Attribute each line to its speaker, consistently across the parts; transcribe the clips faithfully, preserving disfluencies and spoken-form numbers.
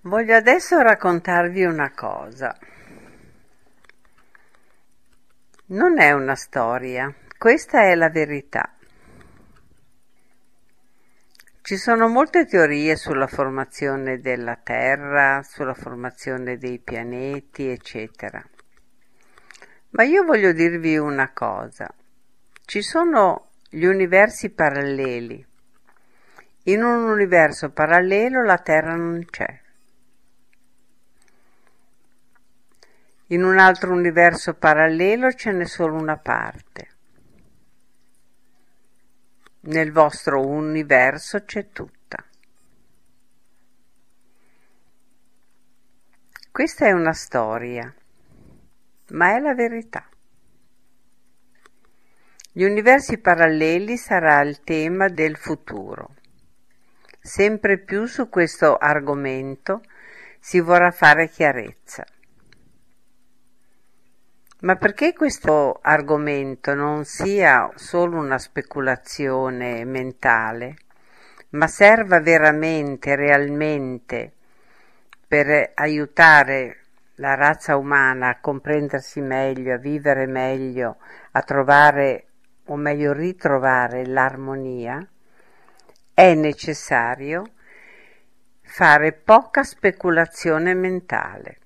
Speaker 1: Voglio adesso raccontarvi una cosa. Non è una storia, questa è la verità. Ci sono molte teorie sulla formazione della Terra, sulla formazione dei pianeti, eccetera. Ma io voglio dirvi una cosa. Ci sono gli universi paralleli. In un universo parallelo la Terra non c'è. In un altro universo parallelo ce n'è solo una parte. Nel vostro universo c'è tutta. Questa è una storia, ma è la verità. Gli universi paralleli sarà il tema del futuro. Sempre più su questo argomento si vorrà fare chiarezza. Ma perché questo argomento non sia solo una speculazione mentale, ma serva veramente, realmente, per aiutare la razza umana a comprendersi meglio, a vivere meglio, a trovare, o meglio ritrovare l'armonia, è necessario fare poca speculazione mentale.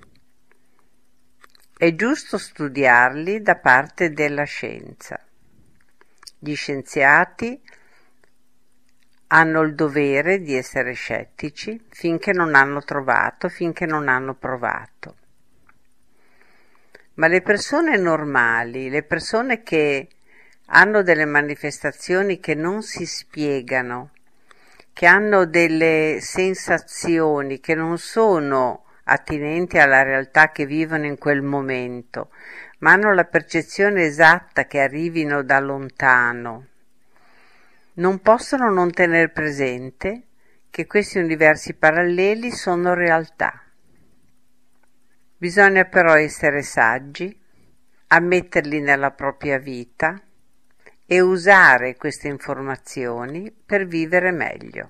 Speaker 1: È giusto studiarli da parte della scienza. Gli scienziati hanno il dovere di essere scettici finché non hanno trovato, finché non hanno provato. Ma le persone normali, le persone che hanno delle manifestazioni che non si spiegano, che hanno delle sensazioni che non sono attinenti alla realtà che vivono in quel momento, ma hanno la percezione esatta che arrivino da lontano, non possono non tener presente che questi universi paralleli sono realtà. Bisogna però essere saggi, ammetterli nella propria vita e usare queste informazioni per vivere meglio.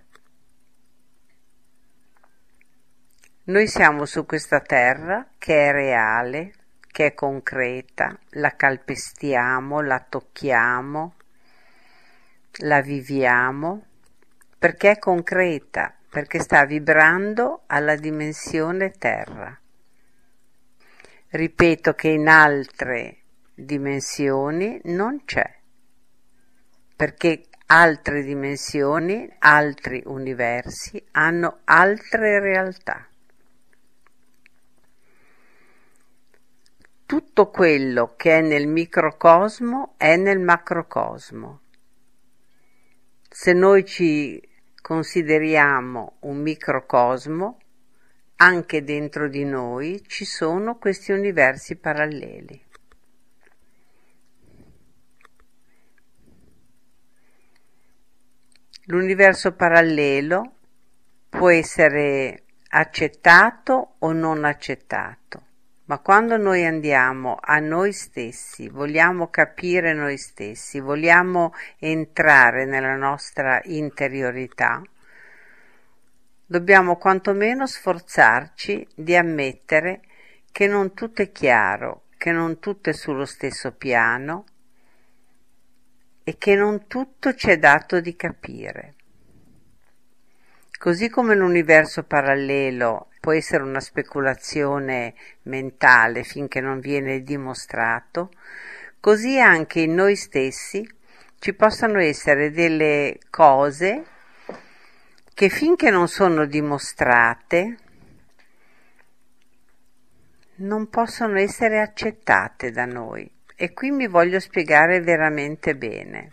Speaker 1: Noi siamo su questa terra che è reale, che è concreta, la calpestiamo, la tocchiamo, la viviamo, perché è concreta, perché sta vibrando alla dimensione terra. Ripeto che in altre dimensioni non c'è, perché altre dimensioni, altri universi hanno altre realtà. Tutto quello che è nel microcosmo è nel macrocosmo. Se noi ci consideriamo un microcosmo, anche dentro di noi ci sono questi universi paralleli. L'universo parallelo può essere accettato o non accettato. Ma quando noi andiamo a noi stessi, vogliamo capire noi stessi, vogliamo entrare nella nostra interiorità, dobbiamo quantomeno sforzarci di ammettere che non tutto è chiaro, che non tutto è sullo stesso piano e che non tutto ci è dato di capire. Così come l'universo parallelo può essere una speculazione mentale finché non viene dimostrato, così anche in noi stessi ci possano essere delle cose che finché non sono dimostrate non possono essere accettate da noi. E qui mi voglio spiegare veramente bene.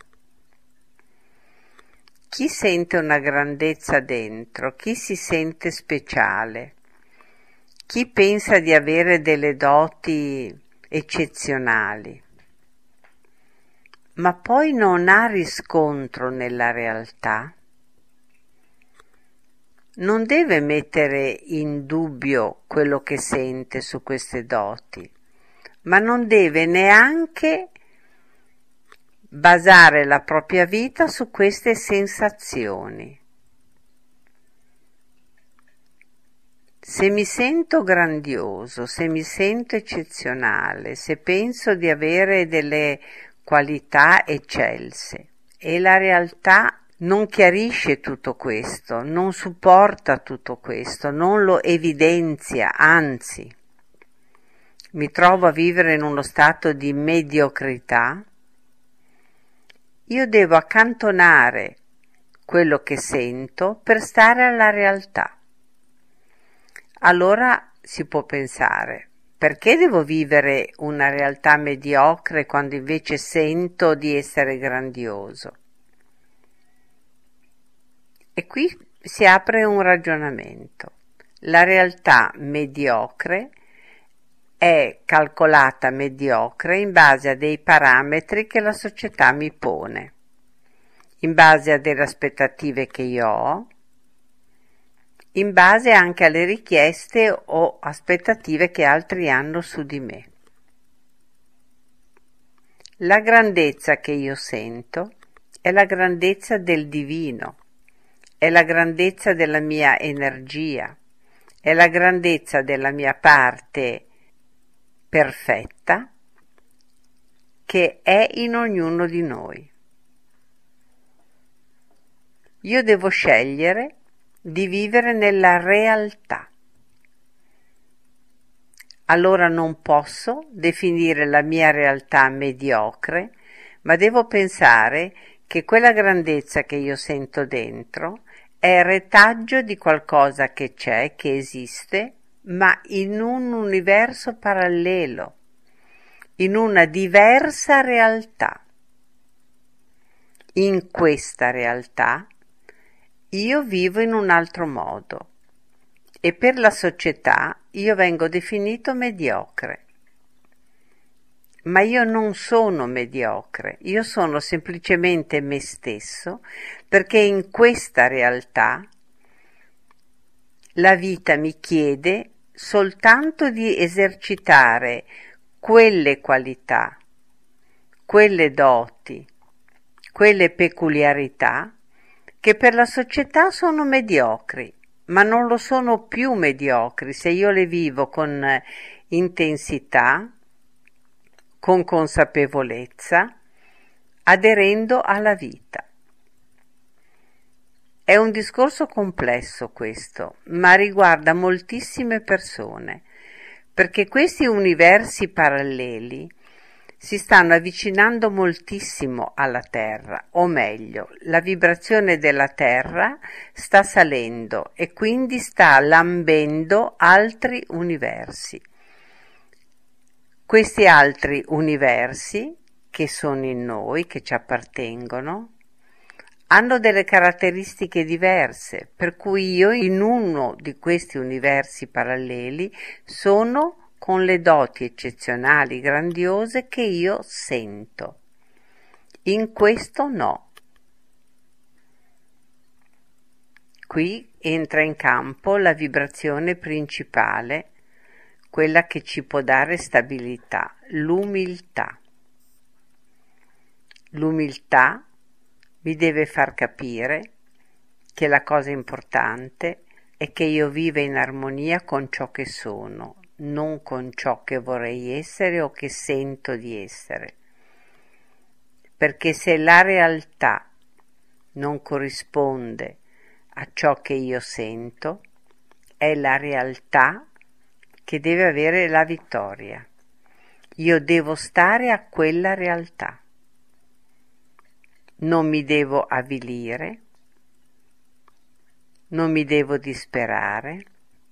Speaker 1: Chi sente una grandezza dentro, chi si sente speciale, chi pensa di avere delle doti eccezionali, ma poi non ha riscontro nella realtà, non deve mettere in dubbio quello che sente su queste doti, ma non deve neanche basare la propria vita su queste sensazioni. Se mi sento grandioso, se mi sento eccezionale, se penso di avere delle qualità eccelse e la realtà non chiarisce tutto questo, non supporta tutto questo, non lo evidenzia, anzi, mi trovo a vivere in uno stato di mediocrità, io devo accantonare quello che sento per stare alla realtà. Allora si può pensare, perché devo vivere una realtà mediocre quando invece sento di essere grandioso? E qui si apre un ragionamento. La realtà mediocre è calcolata mediocre in base a dei parametri che la società mi pone, in base a delle aspettative che io ho, in base anche alle richieste o aspettative che altri hanno su di me. La grandezza che io sento è la grandezza del divino, è la grandezza della mia energia, è la grandezza della mia parte perfetta che è in ognuno di noi. Io devo scegliere di vivere nella realtà. Allora non posso definire la mia realtà mediocre, ma devo pensare che quella grandezza che io sento dentro è retaggio di qualcosa che c'è, che esiste, ma in un universo parallelo, in una diversa realtà. In questa realtà io vivo in un altro modo e per la società io vengo definito mediocre. Ma io non sono mediocre, io sono semplicemente me stesso, perché in questa realtà la vita mi chiede soltanto di esercitare quelle qualità, quelle doti, quelle peculiarità che per la società sono mediocri, ma non lo sono più mediocri se io le vivo con intensità, con consapevolezza, aderendo alla vita. È un discorso complesso questo, ma riguarda moltissime persone, perché questi universi paralleli si stanno avvicinando moltissimo alla Terra, o meglio, la vibrazione della Terra sta salendo e quindi sta lambendo altri universi. Questi altri universi, che sono in noi, che ci appartengono, hanno delle caratteristiche diverse, per cui io in uno di questi universi paralleli sono con le doti eccezionali, grandiose che io sento. In questo no. Qui entra in campo la vibrazione principale, quella che ci può dare stabilità, l'umiltà. L'umiltà mi deve far capire che la cosa importante è che io viva in armonia con ciò che sono, non con ciò che vorrei essere o che sento di essere. Perché se la realtà non corrisponde a ciò che io sento, è la realtà che deve avere la vittoria. Io devo stare a quella realtà. Non mi devo avvilire, non mi devo disperare,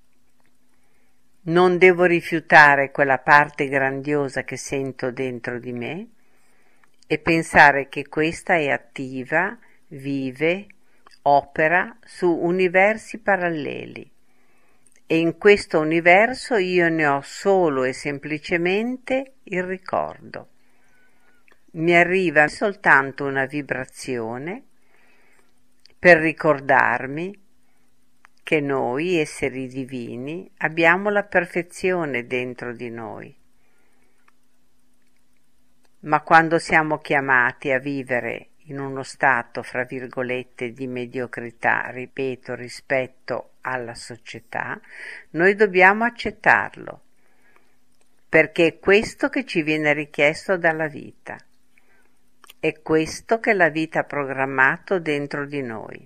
Speaker 1: non devo rifiutare quella parte grandiosa che sento dentro di me e pensare che questa è attiva, vive, opera su universi paralleli e in questo universo io ne ho solo e semplicemente il ricordo. Mi arriva soltanto una vibrazione per ricordarmi che noi, esseri divini, abbiamo la perfezione dentro di noi. Ma quando siamo chiamati a vivere in uno stato, fra virgolette, di mediocrità, ripeto, rispetto alla società, noi dobbiamo accettarlo, perché è questo che ci viene richiesto dalla vita, è questo che la vita ha programmato dentro di noi.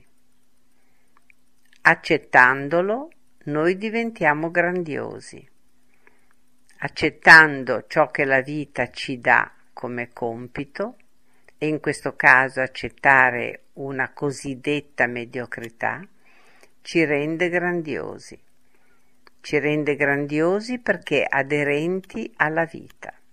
Speaker 1: Accettandolo, noi diventiamo grandiosi. Accettando ciò che la vita ci dà come compito, e in questo caso accettare una cosiddetta mediocrità, ci rende grandiosi. Ci rende grandiosi perché aderenti alla vita.